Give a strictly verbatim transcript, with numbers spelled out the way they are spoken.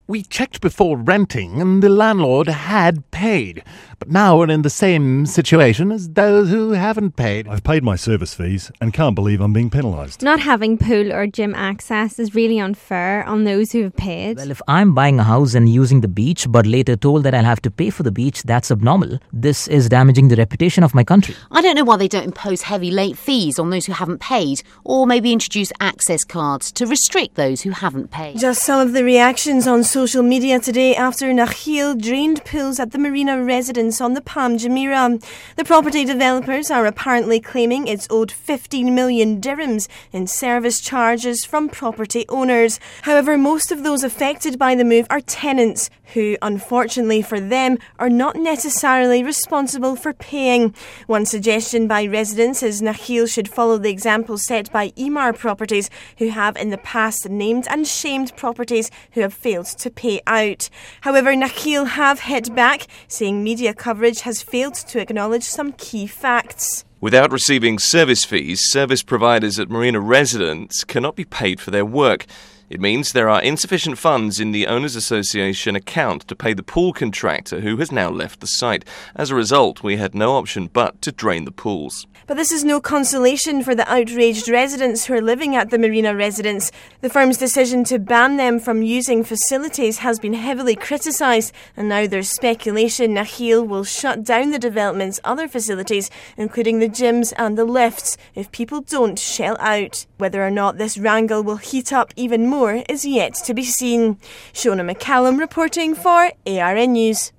We checked before renting and the landlord had paid. But now we're in the same situation as those who haven't paid. I've paid my service fees and can't believe I'm being penalised. Not having pool or gym access is really unfair on those who have paid. Well, if I'm buying a house and using the beach but later told that I'll have to pay for the beach, that's abnormal. This is damaging the reputation of my country. I don't know why they don't impose heavy late fees on those who haven't paid, or maybe introduce access cards to restrict those who haven't paid. Just some of the reactions on social media today after Nakheel drained pools at the Marina residence on the Palm Jumeirah. The property developers are apparently claiming it's owed fifteen million dirhams in service charges from property owners. However, most of those affected by the move are tenants who, unfortunately for them, are not necessarily responsible for paying. One suggestion by residents is Nakheel should follow the example set by Emaar Properties, who have in the past named and shamed properties who have failed to pay out. However, Nakheel have hit back, saying media coverage has failed to acknowledge some key facts. Without receiving service fees, service providers at Marina residents cannot be paid for their work. It means there are insufficient funds in the Owners Association account to pay the pool contractor who has now left the site. As a result, we had no option but to drain the pools. But this is no consolation for the outraged residents who are living at the Marina residence. The firm's decision to ban them from using facilities has been heavily criticised, and now there's speculation Nakheel will shut down the development's other facilities, including the gyms and the lifts, if people don't shell out. Whether or not this wrangle will heat up even more is yet to be seen. Shona McCallum reporting for A R N News.